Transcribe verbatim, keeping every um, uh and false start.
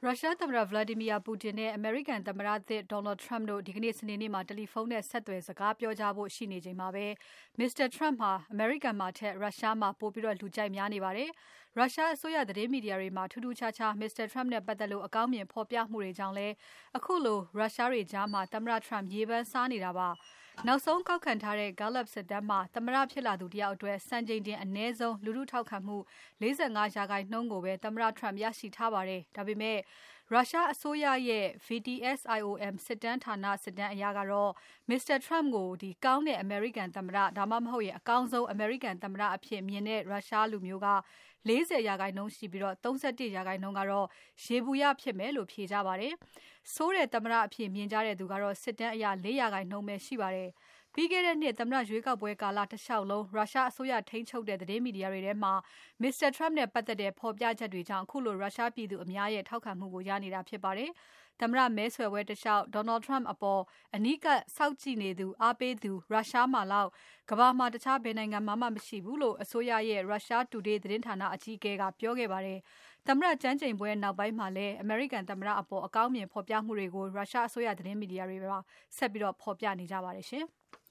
ရုရှားသမ္မတ Vladimir Putin နဲ့ အမေရိကန်သမ္မတသစ် Donald Trump တို့ဒီကနေ့စနေနေ့မှာတယ်လီဖုန်းနဲ့ဆက်သွယ်စကားပြောကြဖို့ရှိနေချိန်မှာပဲ Mr. Trump ဟာအမေရိကန်မှာထက်ရုရှားမှာပိုပြီးလူကြိုက်များနေပါတယ်။ ရုရှားအစိုးရသတင်းမီဒီယာတွေမှာထူးထူးခြားခြား Mr. Trump နဲ့ပတ်သက်လို့အကောင်းမြင်ဖော်ပြမှုတွေကြောင့်လည်းအခုလိုရုရှားတွေကြားမှာသမ္မတ Trump ရေပန်းစားနေတာပါ။ နောက်ဆုံးကောက်ခံထားတဲ့ Gallup စစ်တမ်းမှာသမ္မတဖြစ်လာသူတယောက်အတွက်စံချိန်တင်အနည်းဆုံးလူထုထောက်ခံမှု ၄၅%ကိုပဲသမ္မတ Trump ရရှိထားပါတယ်။ ဒါပေမဲ့ရုရှားအစိုးရရဲ့ V T S I O M စစ်တမ်းဌာနစစ်တမ်းအရကတော့ Mr. Trump ကိုကောင်းတဲ့အမေရိကန်သမ္မတ ဒါမှမဟုတ်ရင်အကောင်းဆုံးအမေရိကန်သမ္မတအဖြစ်မြင်တဲ့ရုရှားလူမျိုးက ၄၀%ရှိပြီး ၃၁%ကတော့ယေဘုယျဖြစ်မယ်လို့ဖြေကြပါတယ်။ ဆိုးတဲ့သမ္မတအဖြစ်မြင်ကြတဲ့သူကတော့စစ်တမ်းအရ ၄%ပဲရှိပါတယ်။ ပြီးခဲ့တဲ့နှစ်သမ္မတရွေးကောက်ပွဲကာလတလျှောက်လုံးရုရှားအစိုးရထိန်းချုပ်တဲ့သတင်းမီဒီယာတွေထဲမှာ Mr. Trump နဲ့ပတ်သက်တဲ့ဖော်ပြချက်တွေကြောင့်ခုလိုရုရှားပြည်သူအများရဲ့ထောက်ခံမှုကိုရနေတာဖြစ်ပါတယ်။ သမ္မတမဲဆွယ်ပွဲတလျှောက် Donald Trump အပေါ်အနီးကပ်စောင့်ကြည့်နေသူအားပေးသူရုရှားမှာလောက်ကမ္ဘာမှာတခြားဘယ်နိုင်ငံမှာမှမရှိဘူးလို့အစိုးရရဲ့ Russia Today သတင်းဌာနအကြီးအကဲကပြောခဲ့ပါတယ်။ သမ္မတကျမ်းကျိန်ပွဲနောက်ပိုင်းမှာလည်းအမေရိကန်သမ္မတအပေါ်အကောင်းမြင်ဖော်ပြမှုတွေကိုရုရှားအစိုးရသတင်းမီဒီယာတွေမှာဆက်ပြီးဖော်ပြနေကြပါတယ်ရှင်။